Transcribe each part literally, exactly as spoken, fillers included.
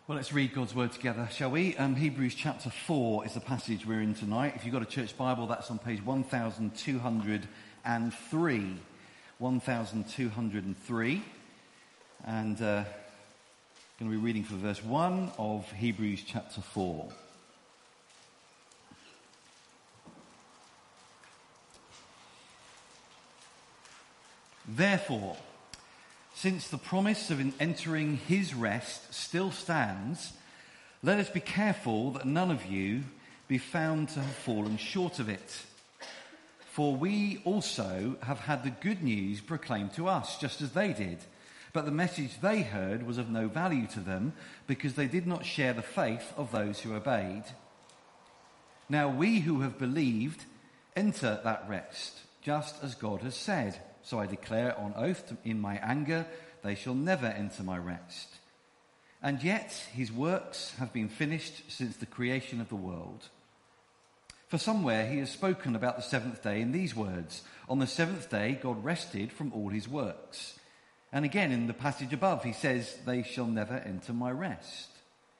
Well, let's read God's word together, shall we? Um, Hebrews chapter four is the passage we're in tonight. If you've got a church Bible, that's on page one thousand two hundred three. one thousand two hundred three. And uh, I'm going to be reading for verse one of Hebrews chapter four. Therefore, since the promise of entering his rest still stands, let us be careful that none of you be found to have fallen short of it. For we also have had the good news proclaimed to us, just as they did. But the message they heard was of no value to them, because they did not share the faith of those who obeyed. Now we who have believed enter that rest, just as God has said. So I declare on oath to, in my anger, they shall never enter my rest. And yet his works have been finished since the creation of the world. For somewhere he has spoken about the seventh day in these words, on the seventh day God rested from all his works. And again in the passage above he says, they shall never enter my rest.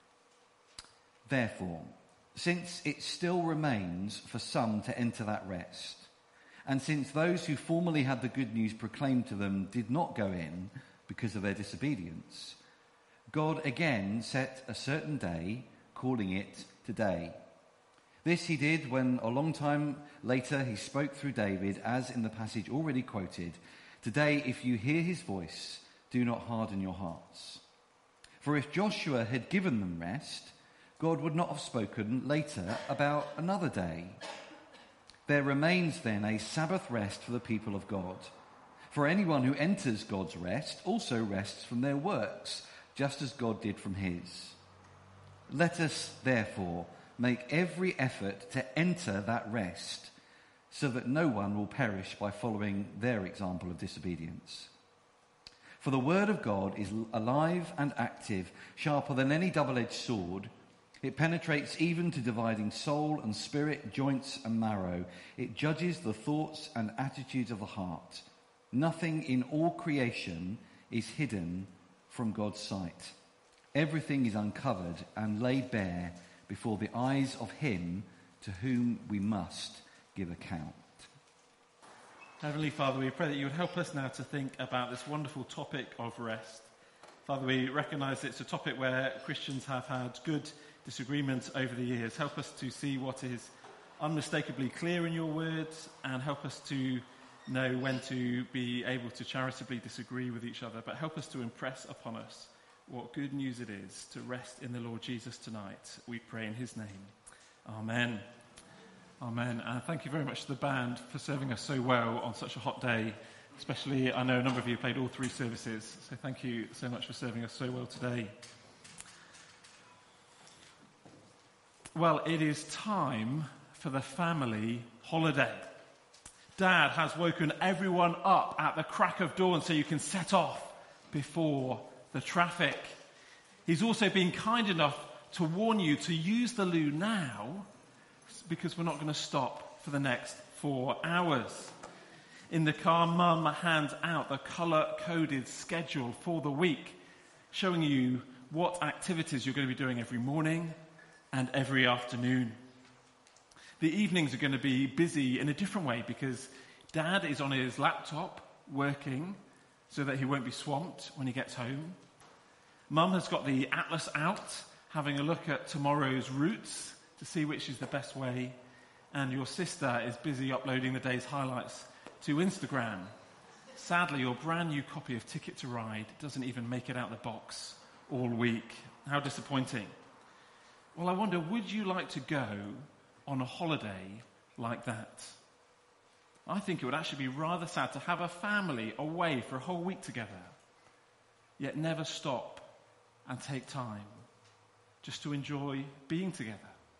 Therefore, since it still remains for some to enter that rest, and since those who formerly had the good news proclaimed to them did not go in because of their disobedience, God again set a certain day, calling it today. This he did when a long time later he spoke through David, as in the passage already quoted, "Today, if you hear his voice, do not harden your hearts." For if Joshua had given them rest, God would not have spoken later about another day. There remains then a Sabbath rest for the people of God. For anyone who enters God's rest also rests from their works, just as God did from his. Let us, therefore, make every effort to enter that rest, so that no one will perish by following their example of disobedience. For the word of God is alive and active, sharper than any double-edged sword. It penetrates even to dividing soul and spirit, joints and marrow. It judges the thoughts and attitudes of the heart. Nothing in all creation is hidden from God's sight. Everything is uncovered and laid bare before the eyes of him to whom we must give account. Heavenly Father, we pray that you would help us now to think about this wonderful topic of rest. Father, we recognise it's a topic where Christians have had good disagreements over the years. Help us to see what is unmistakably clear in your words, and help us to know when to be able to charitably disagree with each other. But help us to impress upon us what good news it is to rest in the Lord Jesus tonight. We pray in his name. Amen. Amen. And thank you very much to the band for serving us so well on such a hot day. Especially, I know a number of you played all three services, so thank you so much for serving us so well today. Well, it is time for the family holiday. Dad has woken everyone up at the crack of dawn so you can set off before the traffic. He's also been kind enough to warn you to use the loo now, because we're not going to stop for the next four hours. In the car, Mum hands out the colour-coded schedule for the week, showing you what activities you're going to be doing every morning and every afternoon. The evenings are going to be busy in a different way, because Dad is on his laptop working so that he won't be swamped when he gets home. Mum has got the atlas out, having a look at tomorrow's routes to see which is the best way. And your sister is busy uploading the day's highlights to Instagram. Sadly, your brand new copy of Ticket to Ride doesn't even make it out the box all week. How disappointing. Well, I wonder, would you like to go on a holiday like that? I think it would actually be rather sad to have a family away for a whole week together, yet never stop and take time just to enjoy being together.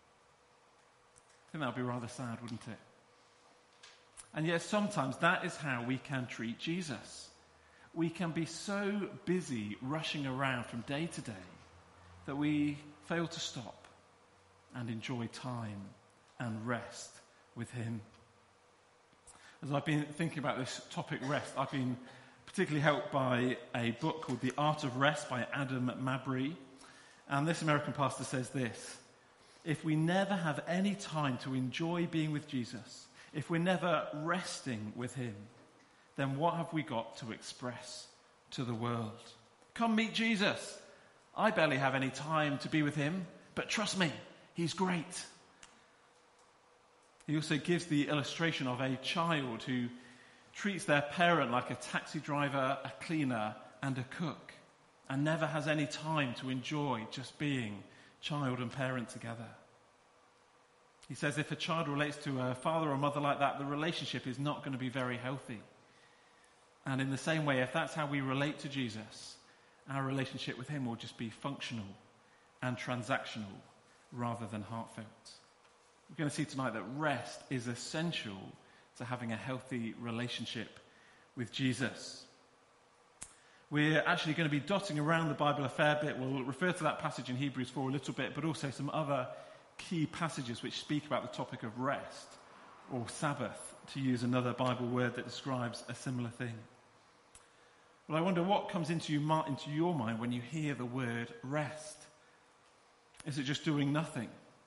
I think that would be rather sad, wouldn't it? And yet sometimes that is how we can treat Jesus. We can be so busy rushing around from day to day that we fail to stop and enjoy time and rest with him. As I've been thinking about this topic, rest, I've been particularly helped by a book called The Art of Rest by Adam Mabry. And this American pastor says this: if we never have any time to enjoy being with Jesus, if we're never resting with him, then what have we got to express to the world? Come meet Jesus. I barely have any time to be with him, but trust me, he's great. He also gives the illustration of a child who treats their parent like a taxi driver, a cleaner, and a cook, and never has any time to enjoy just being child and parent together. He says if a child relates to a father or mother like that, the relationship is not going to be very healthy. And in the same way, if that's how we relate to Jesus, our relationship with him will just be functional and transactional rather than heartfelt. We're going to see tonight that rest is essential to having a healthy relationship with Jesus. We're actually going to be dotting around the Bible a fair bit. We'll refer to that passage in Hebrews four a little bit, but also some other key passages which speak about the topic of rest, or Sabbath, to use another Bible word that describes a similar thing. Well, I wonder what comes into, you, into your mind when you hear the word rest. Is it just doing nothing?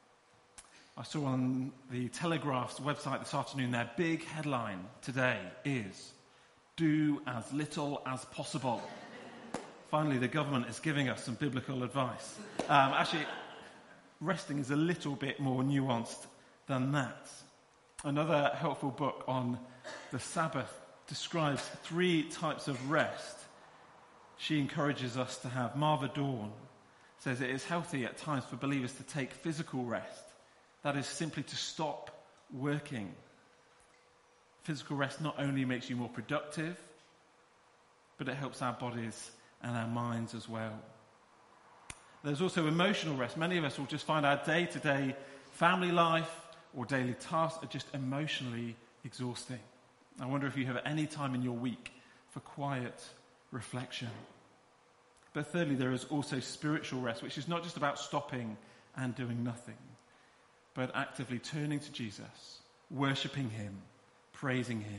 I saw on the Telegraph's website this afternoon, their big headline today is, "Do as little as possible." Finally, the government is giving us some biblical advice. Um, actually, resting is a little bit more nuanced than that. Another helpful book on the Sabbath describes three types of rest she encourages us to have. Marva Dawn says it is healthy at times for believers to take physical rest. That is simply to stop working. Physical rest not only makes you more productive, but it helps our bodies and our minds as well. There's also emotional rest. Many of us will just find our day-to-day family life or daily tasks are just emotionally exhausting. I wonder if you have any time in your week for quiet reflection. But thirdly, there is also spiritual rest, which is not just about stopping and doing nothing, but actively turning to Jesus, worshipping him, praising him.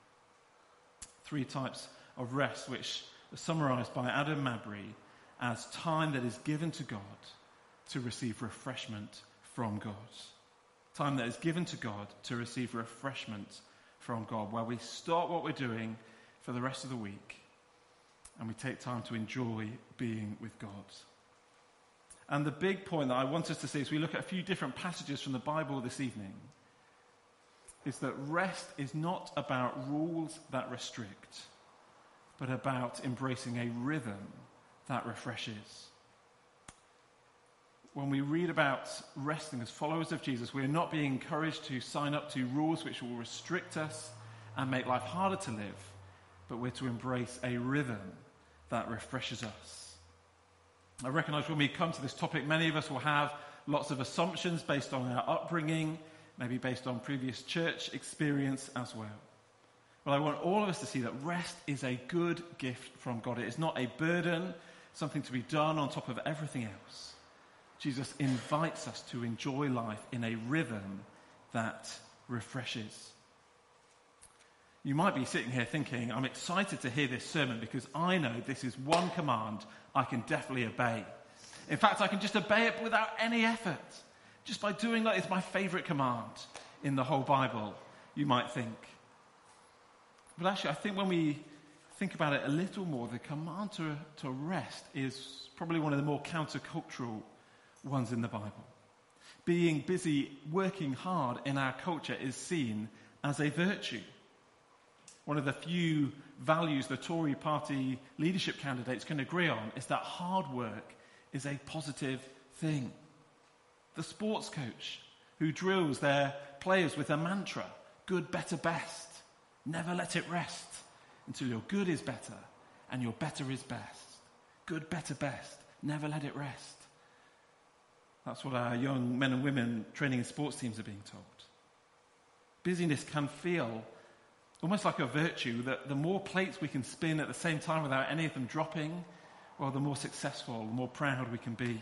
Three types of rest which are summarized by Adam Mabry as time that is given to God to receive refreshment from God. Time that is given to God to receive refreshment from God, where we stop what we're doing for the rest of the week and we take time to enjoy being with God. And the big point that I want us to see as we look at a few different passages from the Bible this evening is that rest is not about rules that restrict, but about embracing a rhythm that refreshes. When we read about resting as followers of Jesus, we are not being encouraged to sign up to rules which will restrict us and make life harder to live, but we're to embrace a rhythm that refreshes us. I recognise when we come to this topic, many of us will have lots of assumptions based on our upbringing, maybe based on previous church experience as well. But I want all of us to see that rest is a good gift from God. It is not a burden, something to be done on top of everything else. Jesus invites us to enjoy life in a rhythm that refreshes. You might be sitting here thinking, I'm excited to hear this sermon because I know this is one command I can definitely obey. In fact, I can just obey it without any effort. Just by doing that, it's my favourite command in the whole Bible, you might think. But actually, I think when we think about it a little more, the command to, to rest is probably one of the more countercultural ones in the Bible. Being busy, working hard in our culture is seen as a virtue. One of the few values the Tory party leadership candidates can agree on is that hard work is a positive thing. The sports coach who drills their players with a mantra, good, better, best. Never let it rest until your good is better and your better is best. Good, better, best. Never let it rest. That's what our young men and women training in sports teams are being told. Busyness can feel almost like a virtue, that the more plates we can spin at the same time without any of them dropping, well, the more successful, the more proud we can be.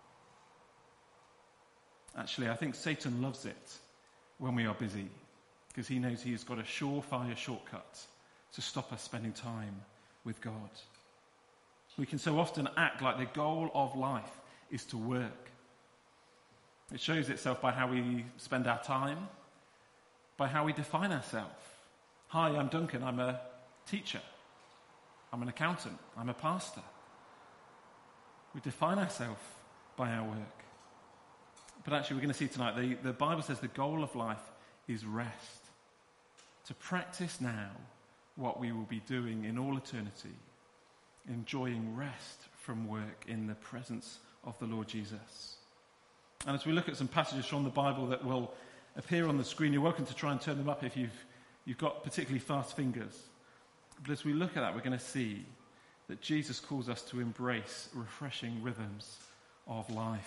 Actually, I think Satan loves it when we are busy, because he knows he's got a surefire shortcut to stop us spending time with God. We can so often act like the goal of life is to work. It shows itself by how we spend our time, by how we define ourselves. Hi, I'm Duncan. I'm a teacher. I'm an accountant. I'm a pastor. We define ourselves by our work. But actually, we're going to see tonight, the, the Bible says the goal of life is rest. To practice now what we will be doing in all eternity, enjoying rest from work in the presence of the Lord Jesus. And as we look at some passages from the Bible that will appear on the screen, you're welcome to try and turn them up if you've, you've got particularly fast fingers. But as we look at that, we're going to see that Jesus calls us to embrace refreshing rhythms of life.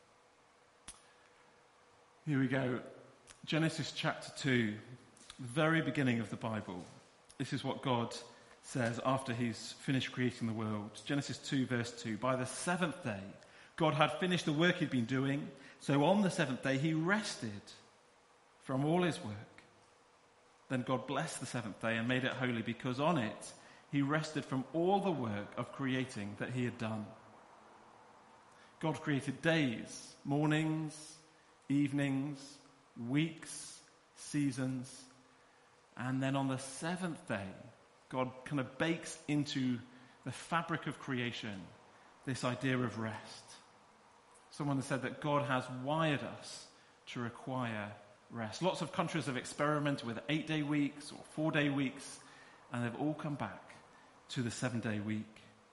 Here we go. Genesis chapter two, the very beginning of the Bible. This is what God says after he's finished creating the world. Genesis two, verse two. By the seventh day, God had finished the work he'd been doing. So on the seventh day, he rested from all his work. Then God blessed the seventh day and made it holy, because on it he rested from all the work of creating that he had done. God created days, mornings, evenings, weeks, seasons, and then on the seventh day, God kind of bakes into the fabric of creation this idea of rest. Someone has said that God has wired us to require rest. Lots of countries have experimented with eight-day weeks or four-day weeks, and they've all come back to the seven-day week.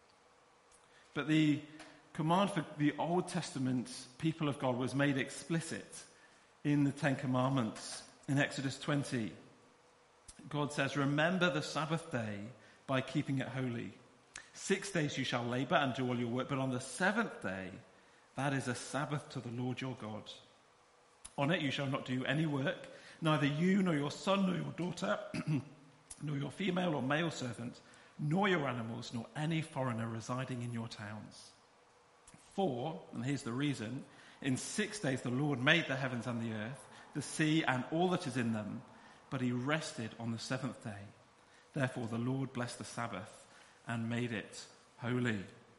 But the command for the Old Testament people of God was made explicit in the Ten Commandments. In Exodus twenty, God says, "Remember the Sabbath day by keeping it holy. Six days you shall labor and do all your work, but on the seventh day, that is a Sabbath to the Lord your God. On it you shall not do any work, neither you nor your son nor your daughter, nor your female or male servant, nor your animals, nor any foreigner residing in your towns. For," and here's the reason, "in six days the Lord made the heavens and the earth, the sea and all that is in them, but he rested on the seventh day. Therefore the Lord blessed the Sabbath and made it holy."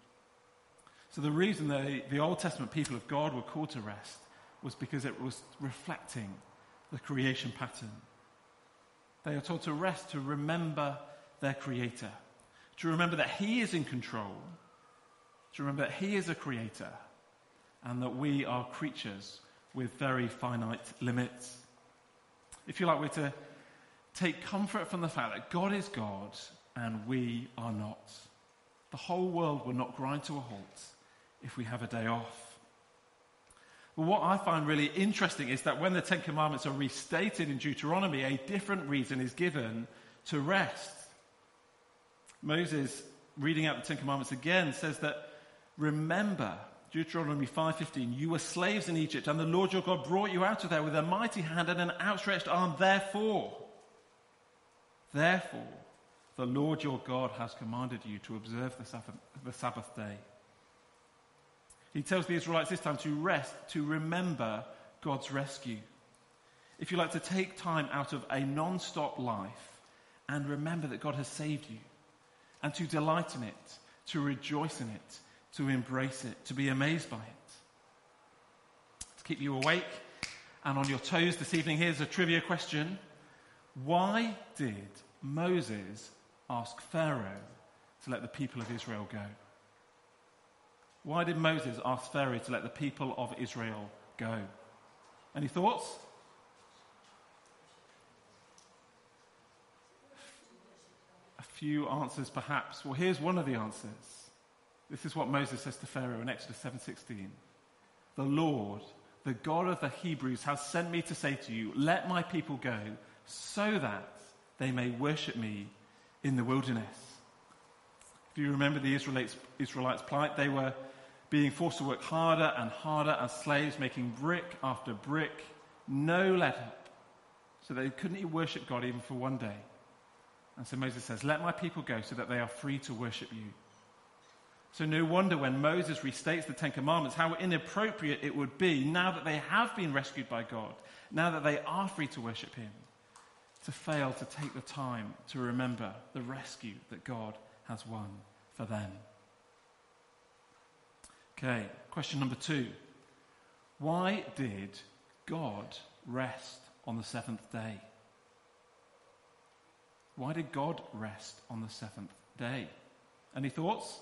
So the reason the, the Old Testament people of God were called to rest was because it was reflecting the creation pattern. They are told to rest, to remember their Creator, to remember that he is in control, to remember that he is a creator, and that we are creatures with very finite limits. If you like, we're to take comfort from the fact that God is God and we are not. The whole world will not grind to a halt if we have a day off. But what I find really interesting is that when the Ten Commandments are restated in Deuteronomy, a different reason is given to rest. Moses, reading out the Ten Commandments again, says that, "Remember," Deuteronomy five fifteen, "you were slaves in Egypt, and the Lord your God brought you out of there with a mighty hand and an outstretched arm. Therefore, therefore, the Lord your God has commanded you to observe the Sabbath, the Sabbath day." He tells the Israelites this time to rest, to remember God's rescue. If you like, to take time out of a non-stop life and remember that God has saved you, and to delight in it, to rejoice in it, to embrace it, to be amazed by it. To keep you awake and on your toes this evening, here's a trivia question. Why did Moses ask Pharaoh to let the people of Israel go? Why did Moses ask Pharaoh to let the people of Israel go? Any thoughts? A few answers perhaps. Well, here's one of the answers. This is what Moses says to Pharaoh in Exodus seven sixteen. "The Lord, the God of the Hebrews, has sent me to say to you, let my people go so that they may worship me in the wilderness." If you remember the Israelites, Israelites' plight, they were being forced to work harder and harder as slaves, making brick after brick, no let up. So they couldn't even worship God even for one day. And so Moses says, let my people go so that they are free to worship you. So no wonder when Moses restates the Ten Commandments, how inappropriate it would be, now that they have been rescued by God, now that they are free to worship him, to fail to take the time to remember the rescue that God has won for them. Okay, Question number two. Why did God rest on the seventh day? Why did God rest on the seventh day? Any thoughts?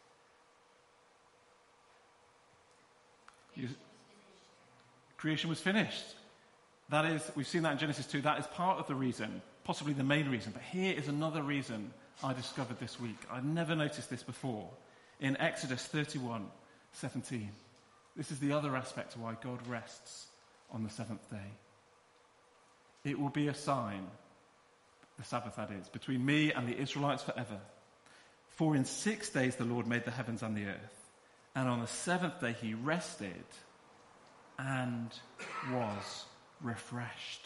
You, creation was finished. That is, we've seen that in Genesis two. That is part of the reason, possibly the main reason. But here is another reason I discovered this week. I'd never noticed this before. In Exodus thirty-one seventeen. This is the other aspect of why God rests on the seventh day. It will be a sign, the Sabbath that is, between me and the Israelites forever. For in six days the Lord made the heavens and the earth, and on the seventh day he rested and was refreshed.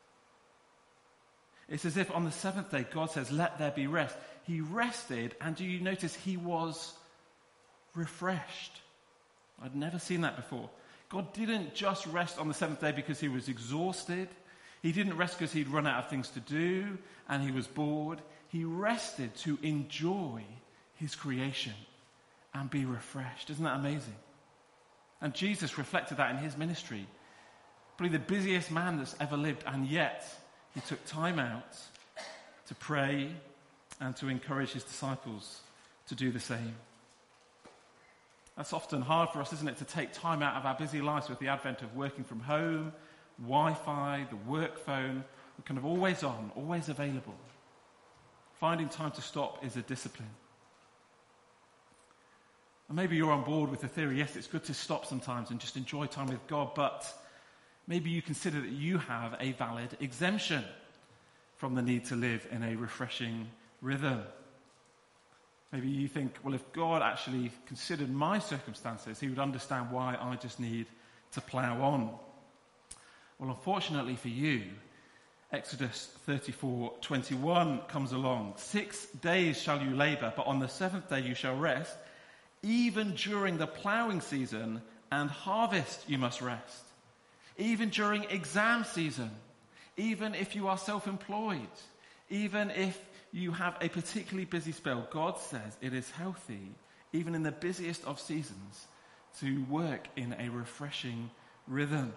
It's as if on the seventh day God says, let there be rest. He rested, and do you notice he was refreshed? I'd never seen that before. God didn't just rest on the seventh day because he was exhausted. He didn't rest because he'd run out of things to do and he was bored. He rested to enjoy his creation and be refreshed. Isn't that amazing? And Jesus reflected that in his ministry. Probably the busiest man that's ever lived, and yet he took time out to pray and to encourage his disciples to do the same. That's often hard for us, isn't it, to take time out of our busy lives with the advent of working from home, Wi-Fi, the work phone. We're kind of always on, always available. Finding time to stop is a discipline. And maybe you're on board with the theory, yes, it's good to stop sometimes and just enjoy time with God, but maybe you consider that you have a valid exemption from the need to live in a refreshing rhythm. Maybe you think, well, if God actually considered my circumstances, he would understand why I just need to plough on. Well, unfortunately for you, Exodus thirty-four twenty-one comes along. Six days shall you labour, but on the seventh day you shall rest. Even during the ploughing season and harvest you must rest. Even during exam season. Even if you are self-employed. Even if you have a particularly busy spell, God says it is healthy, even in the busiest of seasons, to work in a refreshing rhythm.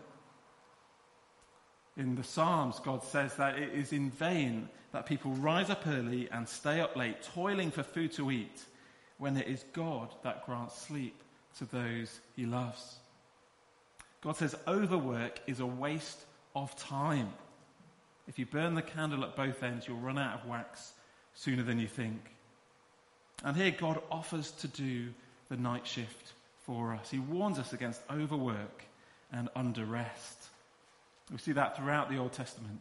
In the Psalms, God says that it is in vain that people rise up early and stay up late, toiling for food to eat, when it is God that grants sleep to those he loves. God says overwork is a waste of time. If you burn the candle at both ends, you'll run out of wax sooner than you think. And here God offers to do the night shift for us. He warns us against overwork and under rest. We see that throughout the Old Testament.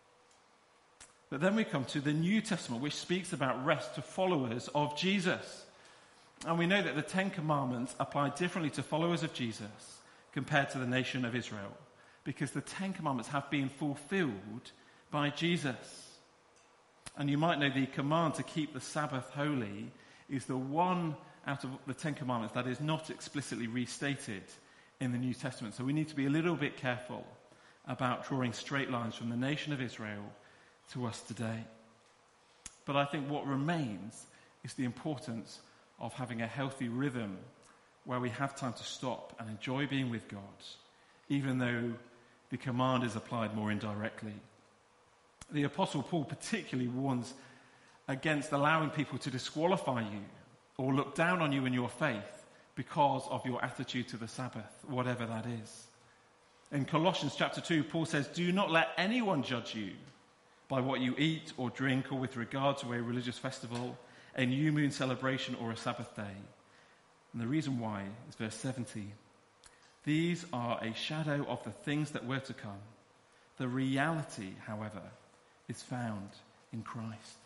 But then we come to the New Testament, which speaks about rest to followers of Jesus. And we know that the Ten Commandments apply differently to followers of Jesus compared to the nation of Israel, because the Ten Commandments have been fulfilled by Jesus. And you might know the command to keep the Sabbath holy is the one out of the Ten Commandments that is not explicitly restated in the New Testament. So we need to be a little bit careful about drawing straight lines from the nation of Israel to us today. But I think what remains is the importance of having a healthy rhythm where we have time to stop and enjoy being with God, even though the command is applied more indirectly. The Apostle Paul particularly warns against allowing people to disqualify you or look down on you in your faith because of your attitude to the Sabbath, whatever that is. In Colossians chapter two, Paul says, "Do not let anyone judge you by what you eat or drink, or with regard to a religious festival, a new moon celebration, or a Sabbath day." And the reason why is verse seventy. "These are a shadow of the things that were to come. The reality, however, is found in Christ."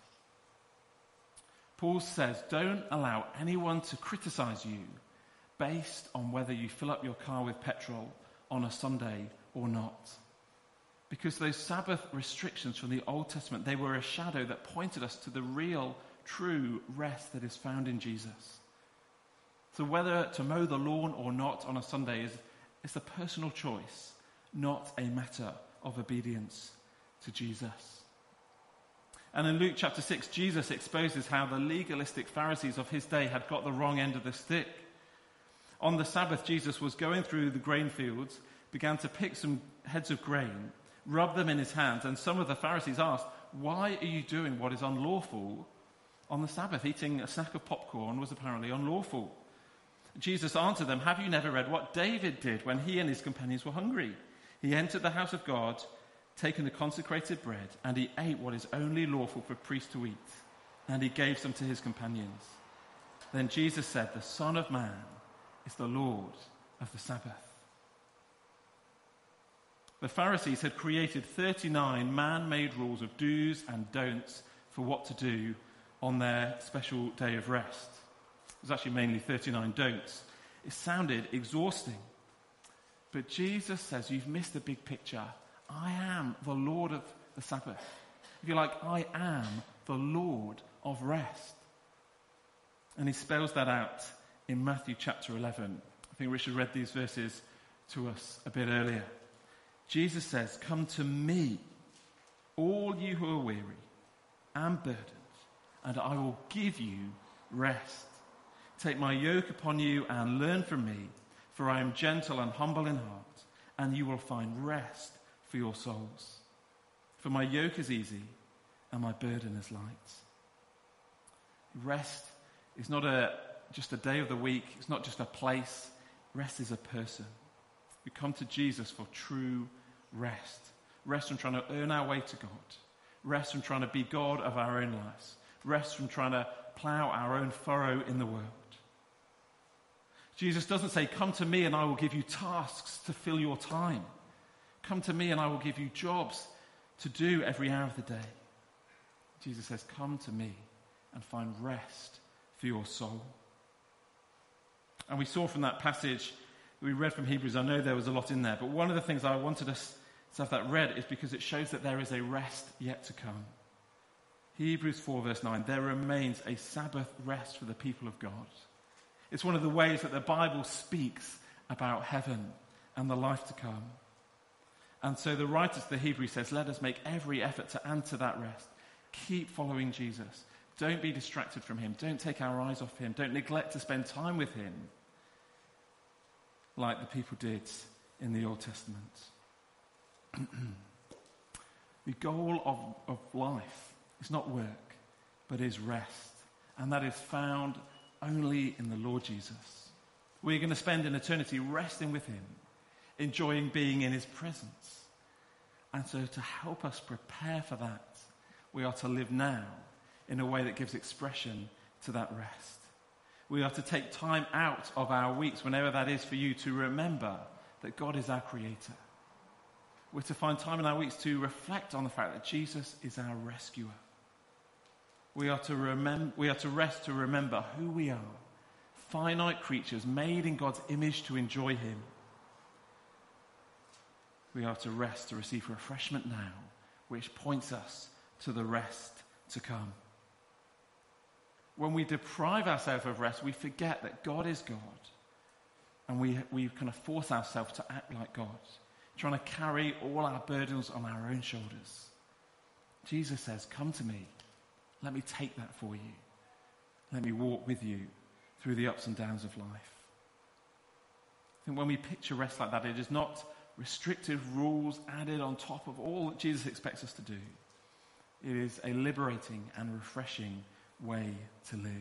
Paul says, don't allow anyone to criticize you based on whether you fill up your car with petrol on a Sunday or not. Because those Sabbath restrictions from the Old Testament, they were a shadow that pointed us to the real, true rest that is found in Jesus. So whether to mow the lawn or not on a Sunday is, is a personal choice, not a matter of obedience to Jesus. And in Luke chapter six, Jesus exposes how the legalistic Pharisees of his day had got the wrong end of the stick. On the Sabbath, Jesus was going through the grain fields, began to pick some heads of grain, rub them in his hands, and some of the Pharisees asked, "Why are you doing what is unlawful on the Sabbath?" Eating a snack of popcorn was apparently unlawful. Jesus answered them, "Have you never read what David did when he and his companions were hungry? He entered the house of God, taken the consecrated bread, and he ate what is only lawful for priests to eat, and he gave some to his companions." Then Jesus said, "The Son of Man is the Lord of the Sabbath." The Pharisees had created thirty-nine man-made rules of do's and don'ts for what to do on their special day of rest. It was actually mainly thirty-nine don'ts. It sounded exhausting. But Jesus says, you've missed the big picture. I am the Lord of the Sabbath. If you like, I am the Lord of rest. And he spells that out in Matthew chapter eleven. I think Richard read these verses to us a bit earlier. Jesus says, "Come to me, all you who are weary and burdened, and I will give you rest. Take my yoke upon you and learn from me, for I am gentle and humble in heart, and you will find rest for your souls. For my yoke is easy and my burden is light." Rest is not a, just a day of the week. It's not just a place. Rest is a person. We come to Jesus for true rest. Rest from trying to earn our way to God. Rest from trying to be God of our own lives. Rest from trying to plow our own furrow in the world. Jesus doesn't say, "Come to me and I will give you tasks to fill your time. Come to me and I will give you jobs to do every hour of the day." Jesus says, "Come to me and find rest for your soul." And we saw from that passage, we read from Hebrews, I know there was a lot in there, but one of the things I wanted us to have that read is because it shows that there is a rest yet to come. Hebrews four verse nine, there remains a Sabbath rest for the people of God. It's one of the ways that the Bible speaks about heaven and the life to come. And so the writer to the Hebrews says, let us make every effort to enter that rest. Keep following Jesus. Don't be distracted from him. Don't take our eyes off him. Don't neglect to spend time with him like the people did in the Old Testament. The goal of, of life is not work, but is rest. And that is found only in the Lord Jesus. We're going to spend an eternity resting with him, enjoying being in his presence. And so to help us prepare for that, we are to live now in a way that gives expression to that rest. We are to take time out of our weeks, whenever that is for you, to remember that God is our creator. We're to find time in our weeks to reflect on the fact that Jesus is our rescuer. We are to remember, we are to rest to remember who we are, finite creatures made in God's image to enjoy him. We are to rest to receive refreshment now, which points us to the rest to come. When we deprive ourselves of rest, we forget that God is God. And we, we kind of force ourselves to act like God, trying to carry all our burdens on our own shoulders. Jesus says, come to me. Let me take that for you. Let me walk with you through the ups and downs of life. I think when we picture rest like that, it is not restrictive rules added on top of all that Jesus expects us to do. It is a liberating and refreshing way to live.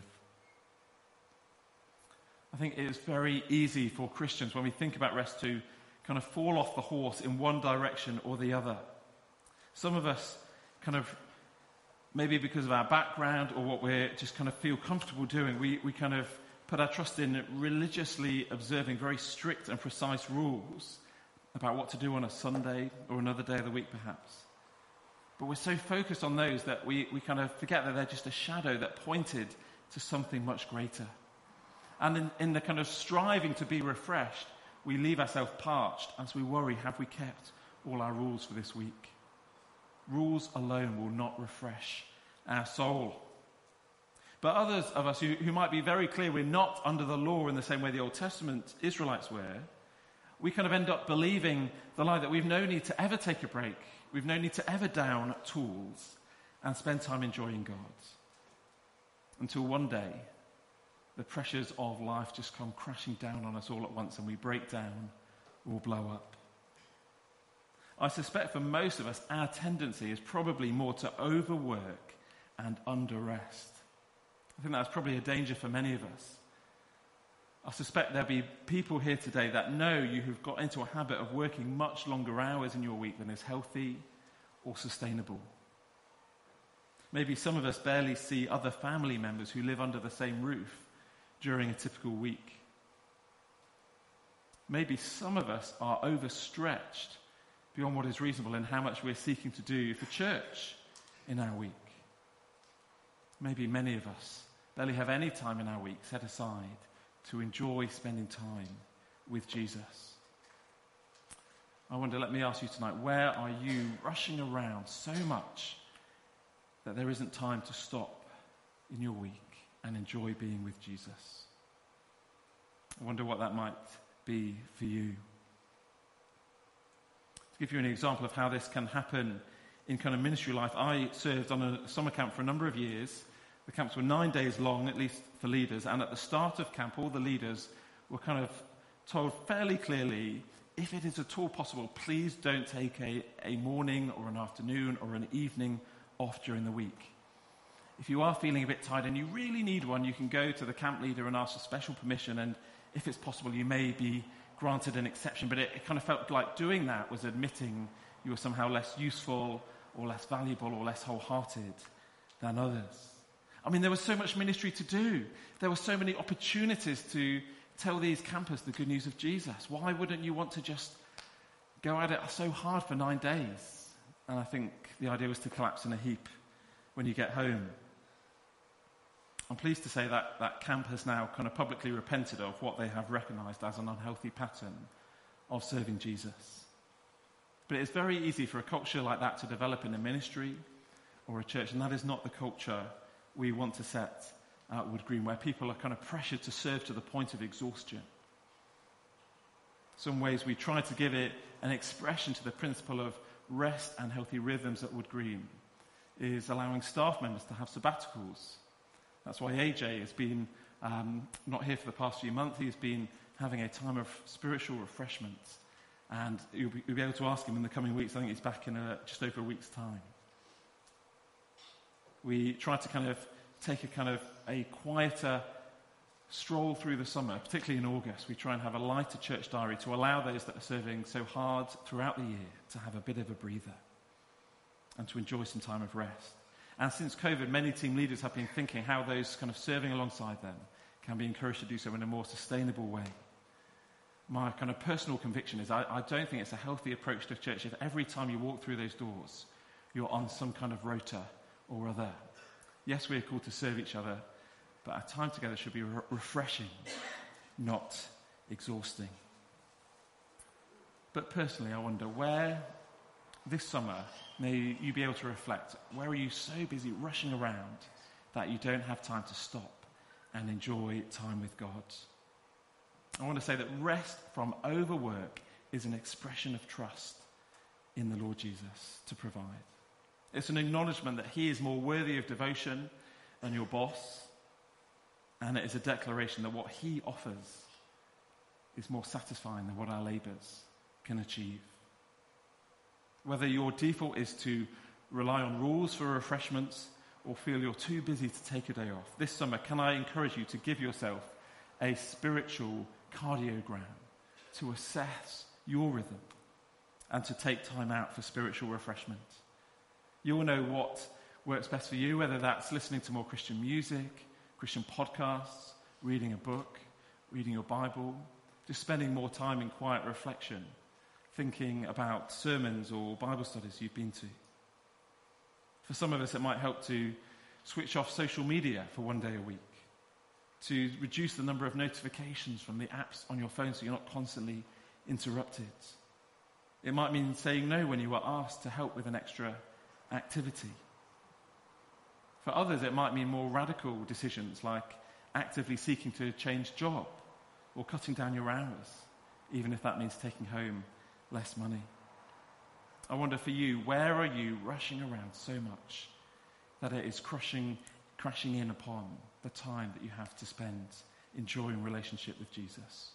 I think it is very easy for Christians, when we think about rest, to kind of fall off the horse in one direction or the other. Some of us kind of, maybe because of our background or what we just kind of feel comfortable doing, we, we kind of put our trust in religiously observing very strict and precise rules about what to do on a Sunday or another day of the week perhaps. But we're so focused on those that we, we kind of forget that they're just a shadow that pointed to something much greater. And in, in the kind of striving to be refreshed, we leave ourselves parched as we worry, have we kept all our rules for this week? Rules alone will not refresh our soul. But others of us who, who might be very clear we're not under the law in the same way the Old Testament Israelites were, we kind of end up believing the lie that we've no need to ever take a break. We've no need to ever down tools and spend time enjoying God. Until one day, the pressures of life just come crashing down on us all at once and we break down or blow up. I suspect for most of us, our tendency is probably more to overwork and under-rest. I think that's probably a danger for many of us. I suspect there'll be people here today that know you have got into a habit of working much longer hours in your week than is healthy or sustainable. Maybe some of us barely see other family members who live under the same roof during a typical week. Maybe some of us are overstretched beyond what is reasonable in how much we're seeking to do for church in our week. Maybe many of us barely have any time in our week set aside to enjoy spending time with Jesus. I wonder, let me ask you tonight, where are you rushing around so much that there isn't time to stop in your week and enjoy being with Jesus? I wonder what that might be for you. To give you an example of how this can happen in kind of ministry life, I served on a summer camp for a number of years. The camps were nine days long, at least for leaders, and at the start of camp, all the leaders were kind of told fairly clearly, if it is at all possible, please don't take a, a morning or an afternoon or an evening off during the week. If you are feeling a bit tired and you really need one, you can go to the camp leader and ask for special permission, and if it's possible, you may be granted an exception. But it, it kind of felt like doing that was admitting you were somehow less useful or less valuable or less wholehearted than others. I mean, there was so much ministry to do. There were so many opportunities to tell these campers the good news of Jesus. Why wouldn't you want to just go at it so hard for nine days? And I think the idea was to collapse in a heap when you get home. I'm pleased to say that that camp has now kind of publicly repented of what they have recognized as an unhealthy pattern of serving Jesus. But it's very easy for a culture like that to develop in a ministry or a church, and that is not the culture we want to set at Wood Green, where people are kind of pressured to serve to the point of exhaustion. Some ways we try to give it an expression to the principle of rest and healthy rhythms at Wood Green is allowing staff members to have sabbaticals. That's why A J has been um, not here for the past few months. He's been having a time of spiritual refreshment. And you'll be, you'll be able to ask him in the coming weeks. I think he's back in a, just over a week's time. We try to kind of take a kind of a quieter stroll through the summer, particularly in August. We try and have a lighter church diary to allow those that are serving so hard throughout the year to have a bit of a breather and to enjoy some time of rest. And since COVID, many team leaders have been thinking how those kind of serving alongside them can be encouraged to do so in a more sustainable way. My kind of personal conviction is I, I don't think it's a healthy approach to church if every time you walk through those doors, you're on some kind of rota or other. Yes, we're called to serve each other, but our time together should be re- refreshing, not exhausting. But personally, I wonder where this summer may you be able to reflect. Where are you so busy rushing around that you don't have time to stop and enjoy time with God? I want to say that rest from overwork is an expression of trust in the Lord Jesus to provide. It's an acknowledgement that he is more worthy of devotion than your boss, and it is a declaration that what he offers is more satisfying than what our labours can achieve. Whether your default is to rely on rules for refreshments or feel you're too busy to take a day off, this summer, can I encourage you to give yourself a spiritual cardiogram to assess your rhythm and to take time out for spiritual refreshment. You'll know what works best for you, whether that's listening to more Christian music, Christian podcasts, reading a book, reading your Bible, just spending more time in quiet reflection, thinking about sermons or Bible studies you've been to. For some of us, it might help to switch off social media for one day a week, to reduce the number of notifications from the apps on your phone so you're not constantly interrupted. It might mean saying no when you are asked to help with an extra activity. For others, it might mean more radical decisions like actively seeking to change job or cutting down your hours, even if that means taking home less money. I wonder for you, where are you rushing around so much that it is crushing crashing in upon the time that you have to spend enjoying relationship with Jesus.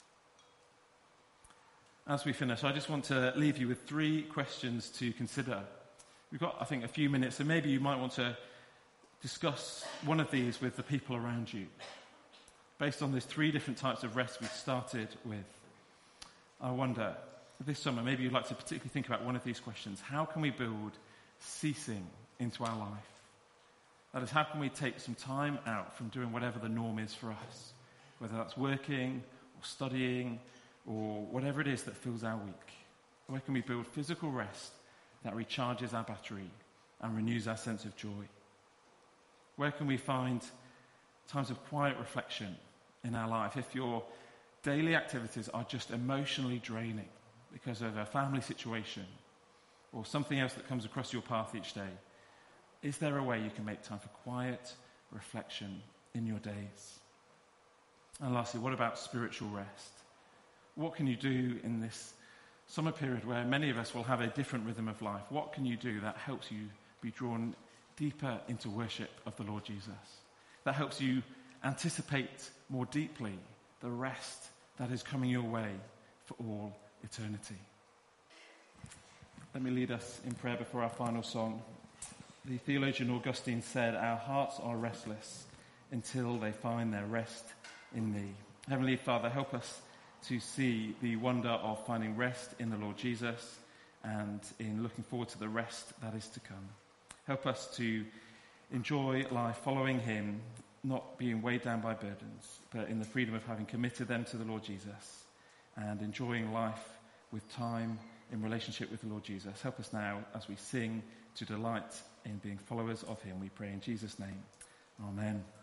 As we finish, I just want to leave you with three questions to consider. We've got, I think, a few minutes, so maybe you might want to discuss one of these with the people around you. Based on these three different types of rest we started with, I wonder, this summer, maybe you'd like to particularly think about one of these questions. How can we build ceasing into our life? That is, how can we take some time out from doing whatever the norm is for us? Whether that's working or studying or whatever it is that fills our week. Where can we build physical rest that recharges our battery and renews our sense of joy? Where can we find times of quiet reflection in our life? If your daily activities are just emotionally draining because of a family situation or something else that comes across your path each day, is there a way you can make time for quiet reflection in your days? And lastly, what about spiritual rest? What can you do in this summer period where many of us will have a different rhythm of life? What can you do that helps you be drawn deeper into worship of the Lord Jesus? That helps you anticipate more deeply the rest that is coming your way for all eternity. Let me lead us in prayer before our final song. The theologian Augustine said, "Our hearts are restless until they find their rest in thee." Heavenly Father, help us to see the wonder of finding rest in the Lord Jesus and in looking forward to the rest that is to come. Help us to enjoy life following him, not being weighed down by burdens, but in the freedom of having committed them to the Lord Jesus and enjoying life with time in relationship with the Lord Jesus. Help us now as we sing to delight in being followers of him. We pray in Jesus' name. Amen.